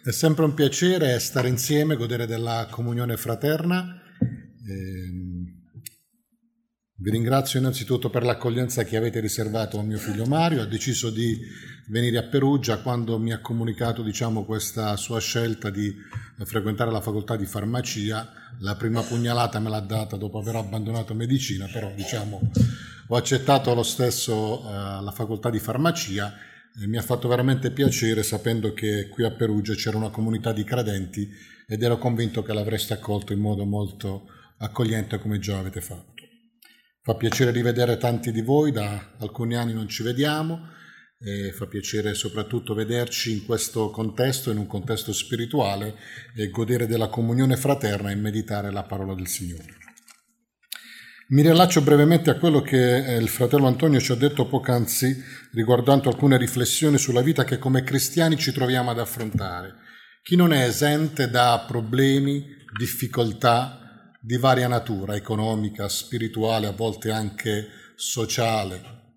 È sempre un piacere stare insieme, godere della comunione fraterna. Vi ringrazio innanzitutto per l'accoglienza che avete riservato a mio figlio Mario. Ha deciso di venire a Perugia quando mi ha comunicato, questa sua scelta di frequentare la facoltà di farmacia. La prima pugnalata me l'ha data dopo aver abbandonato medicina, però ho accettato lo stesso la facoltà di farmacia. Mi ha fatto veramente piacere sapendo che qui a Perugia c'era una comunità di credenti ed ero convinto che l'avreste accolto in modo molto accogliente come già avete fatto. Fa piacere rivedere tanti di voi, da alcuni anni non ci vediamo e fa piacere soprattutto vederci in questo contesto, in un contesto spirituale, e godere della comunione fraterna e meditare la parola del Signore. Mi riallaccio brevemente a quello che il fratello Antonio ci ha detto poc'anzi riguardando alcune riflessioni sulla vita che come cristiani ci troviamo ad affrontare. Chi non è esente da problemi, difficoltà di varia natura, economica, spirituale, a volte anche sociale.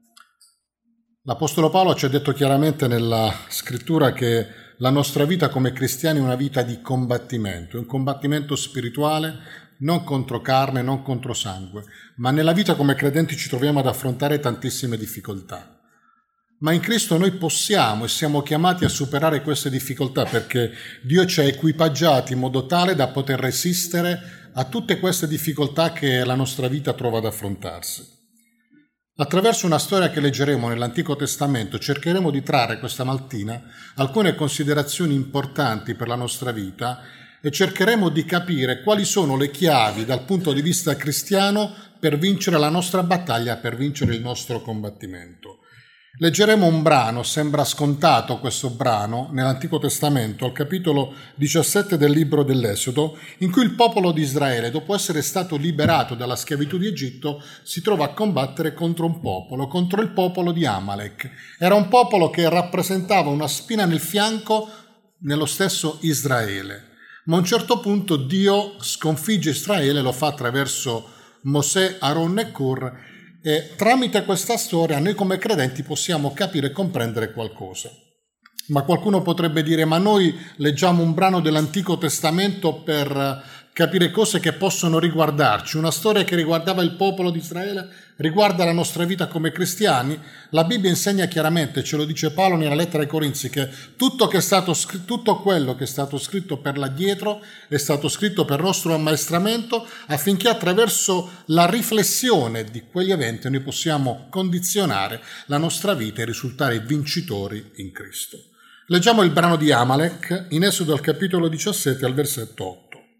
L'Apostolo Paolo ci ha detto chiaramente nella scrittura che la nostra vita come cristiani è una vita di combattimento, è un combattimento spirituale, non contro carne, non contro sangue, ma nella vita come credenti ci troviamo ad affrontare tantissime difficoltà. Ma in Cristo noi possiamo e siamo chiamati a superare queste difficoltà perché Dio ci ha equipaggiati in modo tale da poter resistere a tutte queste difficoltà che la nostra vita trova ad affrontarsi. Attraverso una storia che leggeremo nell'Antico Testamento cercheremo di trarre questa mattina alcune considerazioni importanti per la nostra vita e cercheremo di capire quali sono le chiavi dal punto di vista cristiano per vincere la nostra battaglia, per vincere il nostro combattimento. Leggeremo un brano, sembra scontato questo brano, nell'Antico Testamento, al capitolo 17 del libro dell'Esodo, in cui il popolo di Israele, dopo essere stato liberato dalla schiavitù di Egitto, si trova a combattere contro il popolo di Amalek. Era un popolo che rappresentava una spina nel fianco nello stesso Israele. Ma a un certo punto Dio sconfigge Israele, lo fa attraverso Mosè, Aaron e Hur, e tramite questa storia noi come credenti possiamo capire e comprendere qualcosa. Ma qualcuno potrebbe dire, ma noi leggiamo un brano dell'Antico Testamento per capire cose che possono riguardarci. Una storia che riguardava il popolo di Israele riguarda la nostra vita come cristiani. La Bibbia insegna chiaramente, ce lo dice Paolo nella lettera ai Corinzi, che tutto quello che è stato scritto per l'addietro è stato scritto per nostro ammaestramento, affinché attraverso la riflessione di quegli eventi noi possiamo condizionare la nostra vita e risultare vincitori in Cristo. Leggiamo il brano di Amalek in Esodo al capitolo 17 al versetto 8.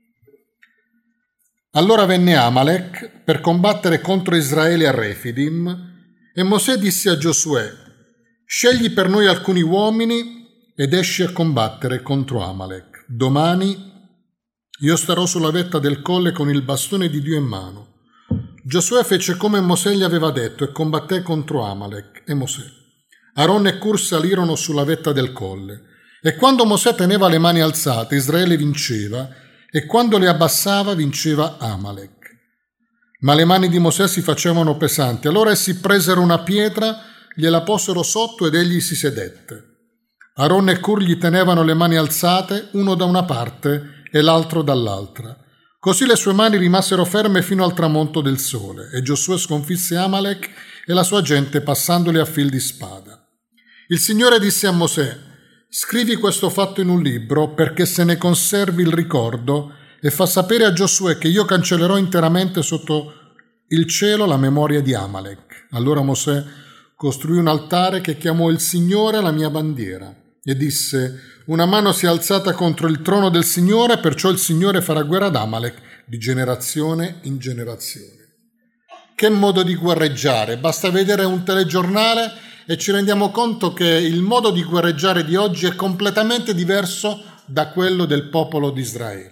Allora venne Amalek per combattere contro Israele a Refidim e Mosè disse a Giosuè: scegli per noi alcuni uomini ed esci a combattere contro Amalek. Domani io starò sulla vetta del colle con il bastone di Dio in mano. Giosuè fece come Mosè gli aveva detto e combatté contro Amalek e Mosè. Aaron e Hur salirono sulla vetta del colle e quando Mosè teneva le mani alzate Israele vinceva e quando le abbassava vinceva Amalek. Ma le mani di Mosè si facevano pesanti. Allora essi presero una pietra, gliela posero sotto ed egli si sedette. Aaron e Hur gli tenevano le mani alzate, uno da una parte e l'altro dall'altra. Così le sue mani rimasero ferme fino al tramonto del sole, e Giosuè sconfisse Amalek e la sua gente passandoli a fil di spada. Il Signore disse a Mosè: scrivi questo fatto in un libro perché se ne conservi il ricordo e fa sapere a Giosuè che io cancellerò interamente sotto il cielo la memoria di Amalek. Allora Mosè costruì un altare che chiamò il Signore la mia bandiera e disse: una mano si è alzata contro il trono del Signore, perciò il Signore farà guerra ad Amalek di generazione in generazione. Che modo di guerreggiare! Basta vedere un telegiornale e ci rendiamo conto che il modo di guerreggiare di oggi è completamente diverso da quello del popolo di Israele.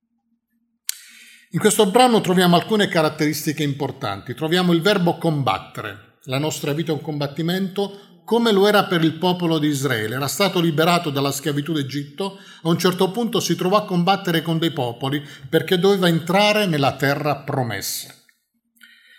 In questo brano troviamo alcune caratteristiche importanti. Troviamo il verbo combattere. La nostra vita è un combattimento come lo era per il popolo di Israele. Era stato liberato dalla schiavitù d'Egitto, a un certo punto si trovò a combattere con dei popoli perché doveva entrare nella terra promessa.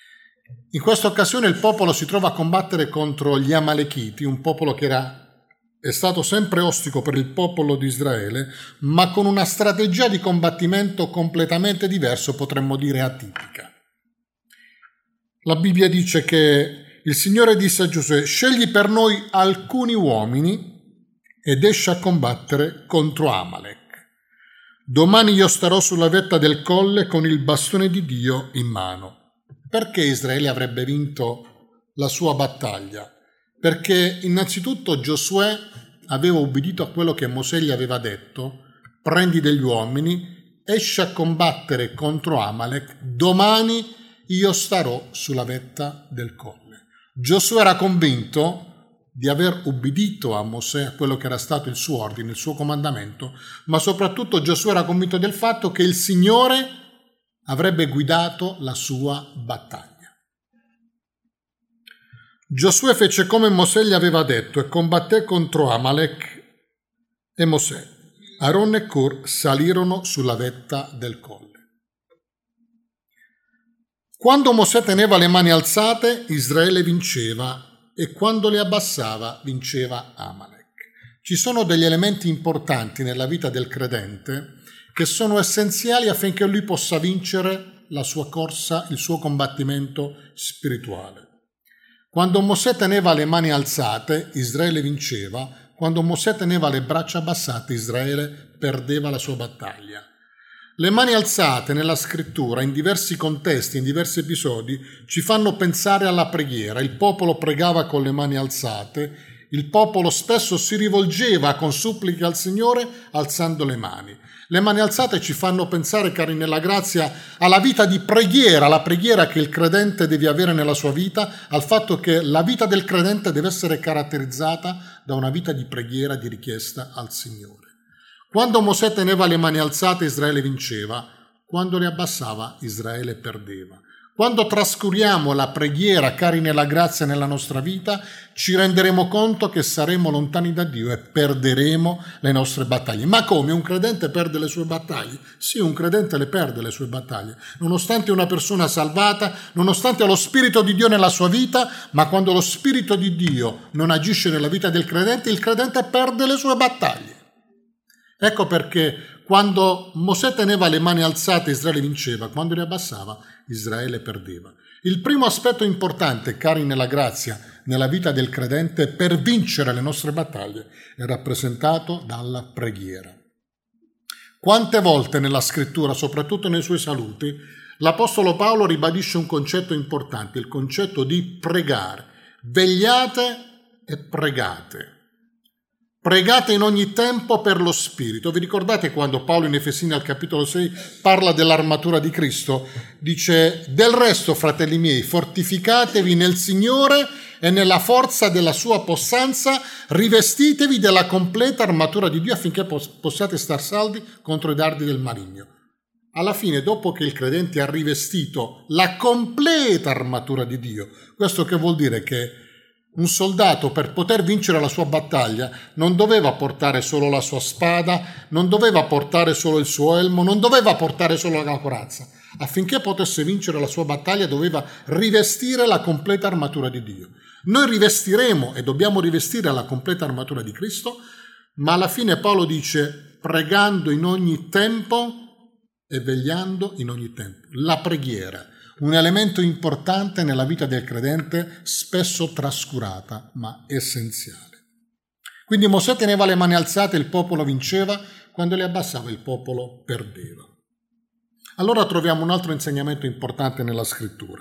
In questa occasione il popolo si trova a combattere contro gli Amalechiti, un popolo che era è stato sempre ostico per il popolo di Israele, ma con una strategia di combattimento completamente diversa, potremmo dire atipica. La Bibbia dice che il Signore disse a Giosuè: scegli per noi alcuni uomini ed esci a combattere contro Amalek. Domani io starò sulla vetta del colle con il bastone di Dio in mano. Perché Israele avrebbe vinto la sua battaglia? Perché innanzitutto Giosuè aveva ubbidito a quello che Mosè gli aveva detto: prendi degli uomini, esci a combattere contro Amalek, domani io starò sulla vetta del colle. Giosuè era convinto di aver ubbidito a Mosè, a quello che era stato il suo ordine, il suo comandamento, ma soprattutto Giosuè era convinto del fatto che il Signore avrebbe guidato la sua battaglia. Giosuè fece come Mosè gli aveva detto e combatté contro Amalek, e Mosè, Aaron e Hur salirono sulla vetta del colle. Quando Mosè teneva le mani alzate, Israele vinceva, e quando le abbassava, vinceva Amalek. Ci sono degli elementi importanti nella vita del credente che sono essenziali affinché lui possa vincere la sua corsa, il suo combattimento spirituale. Quando Mosè teneva le mani alzate, Israele vinceva. Quando Mosè teneva le braccia abbassate, Israele perdeva la sua battaglia. Le mani alzate nella scrittura, in diversi contesti, in diversi episodi, ci fanno pensare alla preghiera. Il popolo pregava con le mani alzate, il popolo spesso si rivolgeva con suppliche al Signore alzando le mani. Le mani alzate ci fanno pensare, cari nella grazia, alla vita di preghiera, la preghiera che il credente deve avere nella sua vita, al fatto che la vita del credente deve essere caratterizzata da una vita di preghiera, di richiesta al Signore. Quando Mosè teneva le mani alzate, Israele vinceva. Quando le abbassava, Israele perdeva. Quando trascuriamo la preghiera, cari nella grazia, nella nostra vita, ci renderemo conto che saremo lontani da Dio e perderemo le nostre battaglie. Ma come? Un credente perde le sue battaglie? Sì, un credente le perde le sue battaglie. Nonostante una persona salvata, nonostante lo Spirito di Dio nella sua vita, ma quando lo Spirito di Dio non agisce nella vita del credente, il credente perde le sue battaglie. Ecco perché quando Mosè teneva le mani alzate Israele vinceva, quando le abbassava Israele perdeva. Il primo aspetto importante, cari nella grazia, nella vita del credente per vincere le nostre battaglie è rappresentato dalla preghiera. Quante volte nella scrittura, soprattutto nei suoi saluti, l'Apostolo Paolo ribadisce un concetto importante, il concetto di pregare. Vegliate e pregate. Pregate in ogni tempo per lo Spirito. Vi ricordate quando Paolo in Efesini al capitolo 6 parla dell'armatura di Cristo? Dice: del resto, fratelli miei, fortificatevi nel Signore e nella forza della sua possanza, rivestitevi della completa armatura di Dio affinché possiate star saldi contro i dardi del maligno. Alla fine, dopo che il credente ha rivestito la completa armatura di Dio, questo che vuol dire che un soldato, per poter vincere la sua battaglia, non doveva portare solo la sua spada, non doveva portare solo il suo elmo, non doveva portare solo la corazza. Affinché potesse vincere la sua battaglia doveva rivestire la completa armatura di Dio. Noi rivestiremo e dobbiamo rivestire la completa armatura di Cristo, ma alla fine Paolo dice: pregando in ogni tempo e vegliando in ogni tempo. La preghiera, un elemento importante nella vita del credente, spesso trascurata, ma essenziale. Quindi Mosè teneva le mani alzate, il popolo vinceva, quando le abbassava il popolo perdeva. Allora troviamo un altro insegnamento importante nella scrittura.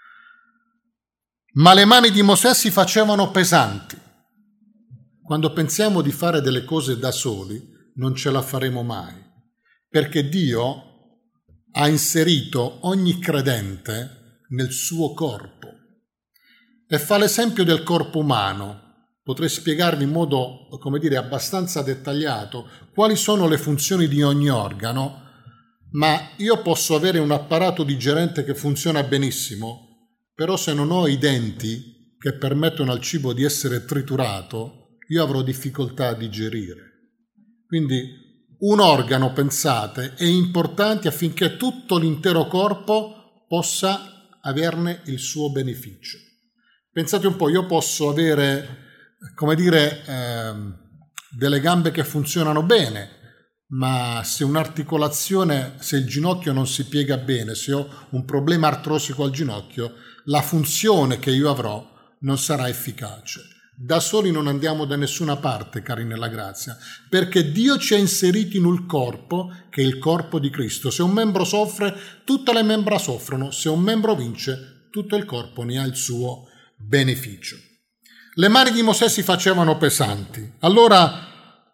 Ma le mani di Mosè si facevano pesanti. Quando pensiamo di fare delle cose da soli, non ce la faremo mai, perché Dio ha inserito ogni credente nel suo corpo e fa l'esempio del corpo umano. Potrei spiegarvi in modo, abbastanza dettagliato quali sono le funzioni di ogni organo, ma io posso avere un apparato digerente che funziona benissimo, però se non ho i denti che permettono al cibo di essere triturato, io avrò difficoltà a digerire. Quindi un organo, pensate, è importante affinché tutto l'intero corpo possa averne il suo beneficio. Pensate un po', io posso avere, delle gambe che funzionano bene, ma se un'articolazione, se il ginocchio non si piega bene, se ho un problema artrosico al ginocchio, la funzione che io avrò non sarà efficace. Da soli non andiamo da nessuna parte, cari nella grazia, perché Dio ci ha inseriti in un corpo che è il corpo di Cristo. Se un membro soffre, tutte le membra soffrono. Se un membro vince, tutto il corpo ne ha il suo beneficio. Le mani di Mosè si facevano pesanti. Allora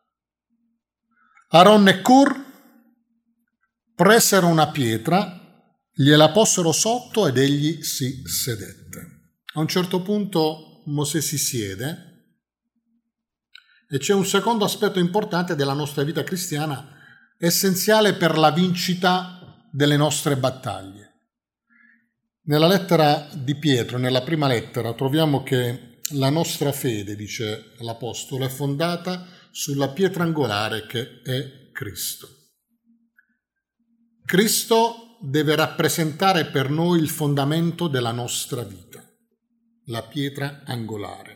Aaron e Hur presero una pietra, gliela posero sotto ed egli si sedette. A un certo punto Mosè si siede e c'è un secondo aspetto importante della nostra vita cristiana, essenziale per la vincita delle nostre battaglie. Nella lettera di Pietro, nella prima lettera, troviamo che la nostra fede, dice l'Apostolo, è fondata sulla pietra angolare che è Cristo. Cristo deve rappresentare per noi il fondamento della nostra vita, la pietra angolare.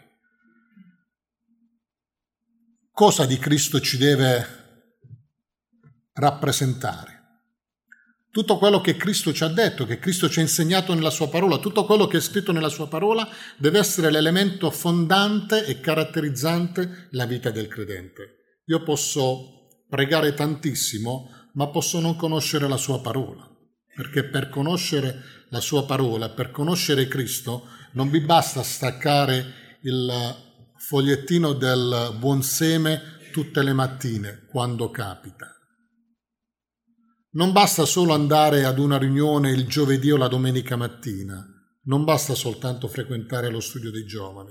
Cosa di Cristo ci deve rappresentare? Tutto quello che Cristo ci ha detto, che Cristo ci ha insegnato nella sua parola, tutto quello che è scritto nella sua parola deve essere l'elemento fondante e caratterizzante la vita del credente. Io posso pregare tantissimo, ma posso non conoscere la sua parola, perché per conoscere la sua parola, per conoscere Cristo, non vi basta staccare il fogliettino del buon seme tutte le mattine, quando capita. Non basta solo andare ad una riunione il giovedì o la domenica mattina, non basta soltanto frequentare lo studio dei giovani.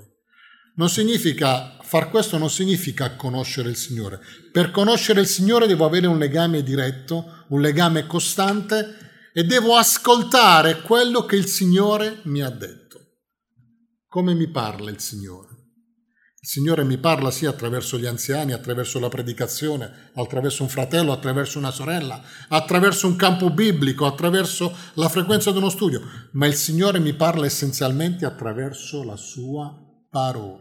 Far questo non significa conoscere il Signore. Per conoscere il Signore devo avere un legame diretto, un legame costante e devo ascoltare quello che il Signore mi ha detto. Come mi parla il Signore? Il Signore mi parla sia attraverso gli anziani, attraverso la predicazione, attraverso un fratello, attraverso una sorella, attraverso un campo biblico, attraverso la frequenza di uno studio, ma il Signore mi parla essenzialmente attraverso la sua parola.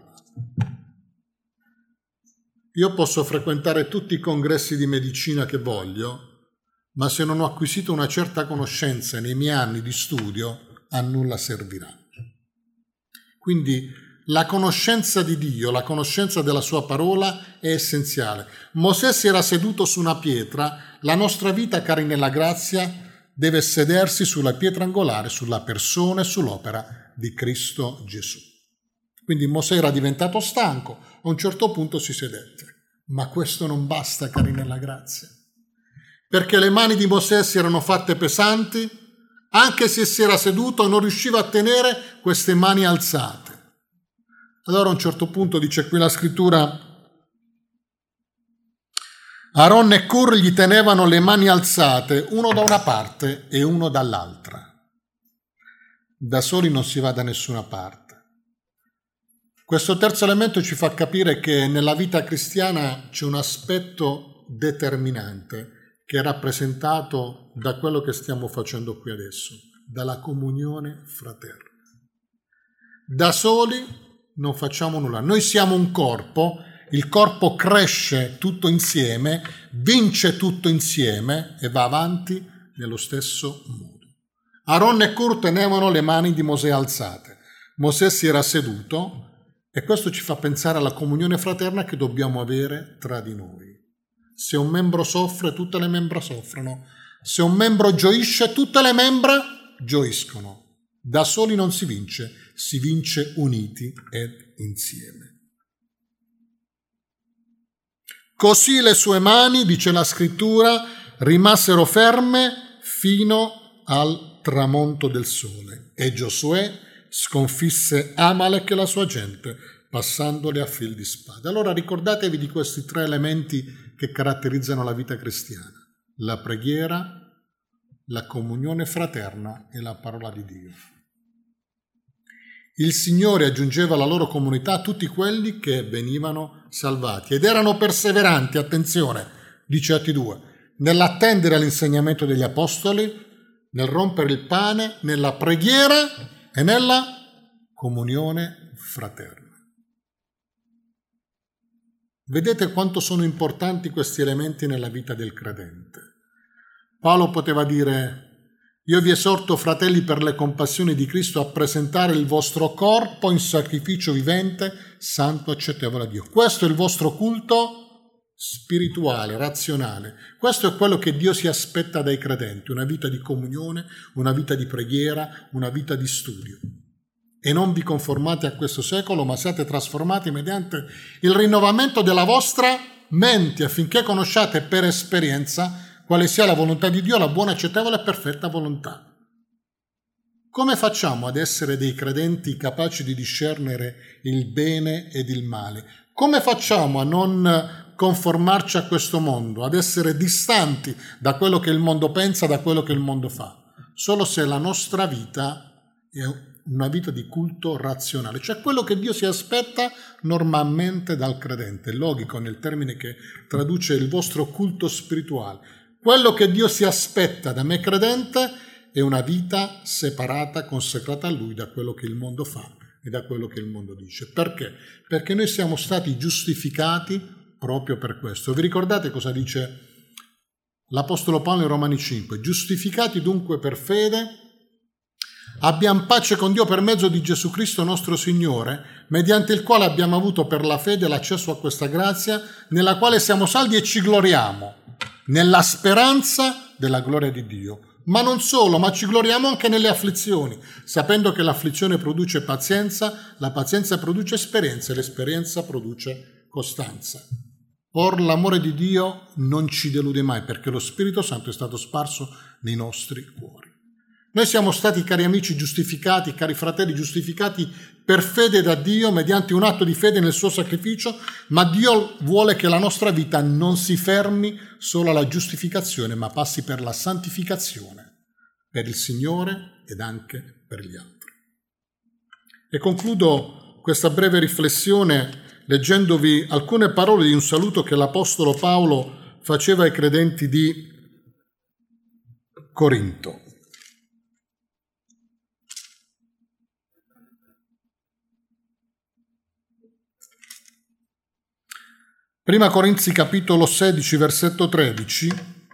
Io posso frequentare tutti i congressi di medicina che voglio, ma se non ho acquisito una certa conoscenza nei miei anni di studio, a nulla servirà. Quindi la conoscenza di Dio, la conoscenza della sua parola è essenziale. Mosè si era seduto su una pietra, la nostra vita, cari nella grazia, deve sedersi sulla pietra angolare, sulla persona e sull'opera di Cristo Gesù. Quindi Mosè era diventato stanco, a un certo punto si sedette. Ma questo non basta, cari nella grazia, perché le mani di Mosè si erano fatte pesanti, anche se si era seduto non riusciva a tenere queste mani alzate. Allora a un certo punto dice qui la scrittura, Aaron e Hur gli tenevano le mani alzate, uno da una parte e uno dall'altra. Da soli non si va da nessuna parte. Questo terzo elemento ci fa capire che nella vita cristiana c'è un aspetto determinante che è rappresentato da quello che stiamo facendo qui adesso, dalla comunione fraterna. Da soli non facciamo nulla. Noi siamo un corpo, il corpo cresce tutto insieme, vince tutto insieme e va avanti nello stesso modo. Aaron e Hur tenevano le mani di Mosè alzate. Mosè si era seduto e questo ci fa pensare alla comunione fraterna che dobbiamo avere tra di noi. Se un membro soffre, tutte le membra soffrono. Se un membro gioisce, tutte le membra gioiscono. Da soli non si vince uniti ed insieme. Così le sue mani, dice la scrittura, rimasero ferme fino al tramonto del sole e Giosuè sconfisse Amalek e la sua gente, passandoli a fil di spada. Allora ricordatevi di questi tre elementi che caratterizzano la vita cristiana: la preghiera, la comunione fraterna e la parola di Dio. Il Signore aggiungeva alla loro comunità tutti quelli che venivano salvati ed erano perseveranti, attenzione, dice Atti 2, nell'attendere all'insegnamento degli apostoli, nel rompere il pane, nella preghiera e nella comunione fraterna. Vedete quanto sono importanti questi elementi nella vita del credente. Paolo poteva dire: io vi esorto, fratelli, per le compassioni di Cristo, a presentare il vostro corpo in sacrificio vivente, santo, accettevole a Dio. Questo è il vostro culto spirituale, razionale. Questo è quello che Dio si aspetta dai credenti: una vita di comunione, una vita di preghiera, una vita di studio. E non vi conformate a questo secolo, ma siate trasformati mediante il rinnovamento della vostra mente, affinché conosciate per esperienza quale sia la volontà di Dio, la buona, accettevole e perfetta volontà. Come facciamo ad essere dei credenti capaci di discernere il bene ed il male? Come facciamo a non conformarci a questo mondo, ad essere distanti da quello che il mondo pensa, da quello che il mondo fa? Solo se la nostra vita è una vita di culto razionale, cioè quello che Dio si aspetta normalmente dal credente, logico nel termine che traduce il vostro culto spirituale. Quello che Dio si aspetta da me credente è una vita separata, consacrata a Lui da quello che il mondo fa e da quello che il mondo dice. Perché? Perché noi siamo stati giustificati proprio per questo. Vi ricordate cosa dice l'Apostolo Paolo in Romani 5? Giustificati dunque per fede, abbiamo pace con Dio per mezzo di Gesù Cristo nostro Signore, mediante il quale abbiamo avuto per la fede l'accesso a questa grazia, nella quale siamo saldi e ci gloriamo, nella speranza della gloria di Dio. Ma non solo, ma ci gloriamo anche nelle afflizioni, sapendo che l'afflizione produce pazienza, la pazienza produce esperienza e l'esperienza produce costanza. Or l'amore di Dio non ci delude mai, perché lo Spirito Santo è stato sparso nei nostri cuori. Noi siamo stati, cari amici, giustificati, cari fratelli, giustificati per fede da Dio, mediante un atto di fede nel suo sacrificio, ma Dio vuole che la nostra vita non si fermi solo alla giustificazione, ma passi per la santificazione, per il Signore ed anche per gli altri. E concludo questa breve riflessione leggendovi alcune parole di un saluto che l'Apostolo Paolo faceva ai credenti di Corinto. Prima Corinzi capitolo 16 versetto 13: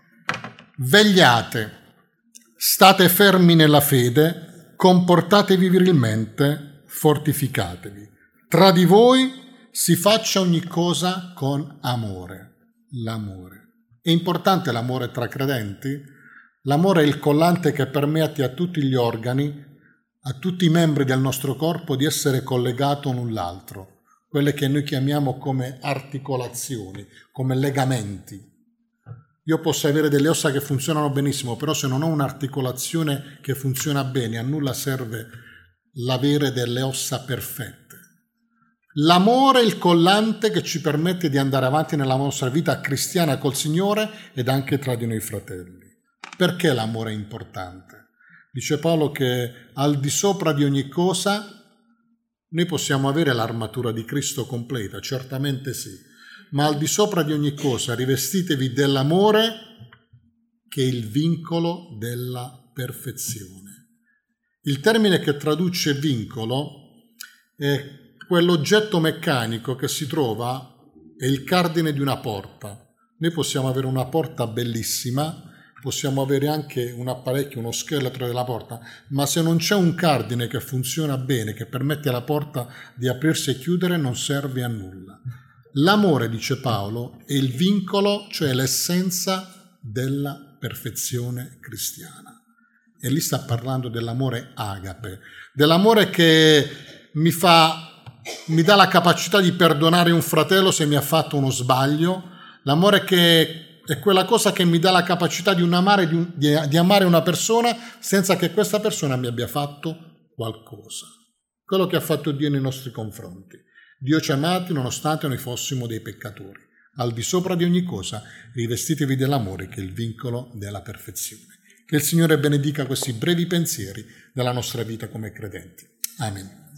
vegliate, state fermi nella fede, comportatevi virilmente, fortificatevi. Tra di voi si faccia ogni cosa con amore. L'amore. È importante l'amore tra credenti? L'amore è il collante che permette a tutti gli organi, a tutti i membri del nostro corpo di essere collegato l'un l'altro. Quelle che noi chiamiamo come articolazioni, come legamenti. Io posso avere delle ossa che funzionano benissimo, però se non ho un'articolazione che funziona bene, a nulla serve l'avere delle ossa perfette. L'amore è il collante che ci permette di andare avanti nella nostra vita cristiana col Signore ed anche tra di noi fratelli. Perché l'amore è importante? Dice Paolo che al di sopra di ogni cosa noi possiamo avere l'armatura di Cristo completa, certamente sì, ma al di sopra di ogni cosa rivestitevi dell'amore che è il vincolo della perfezione. Il termine che traduce vincolo è quell'oggetto meccanico che si trova, è il cardine di una porta. Noi possiamo avere una porta bellissima, possiamo avere anche un apparecchio, uno scheletro della porta, ma se non c'è un cardine che funziona bene, che permette alla porta di aprirsi e chiudere, non serve a nulla. L'amore, dice Paolo, è il vincolo, cioè l'essenza della perfezione cristiana. E lì sta parlando dell'amore agape, dell'amore che mi dà la capacità di perdonare un fratello se mi ha fatto uno sbaglio, l'amore che è quella cosa che mi dà la capacità di amare una persona senza che questa persona mi abbia fatto qualcosa. Quello che ha fatto Dio nei nostri confronti. Dio ci ha amati nonostante noi fossimo dei peccatori. Al di sopra di ogni cosa, rivestitevi dell'amore che è il vincolo della perfezione. Che il Signore benedica questi brevi pensieri della nostra vita come credenti. Amen.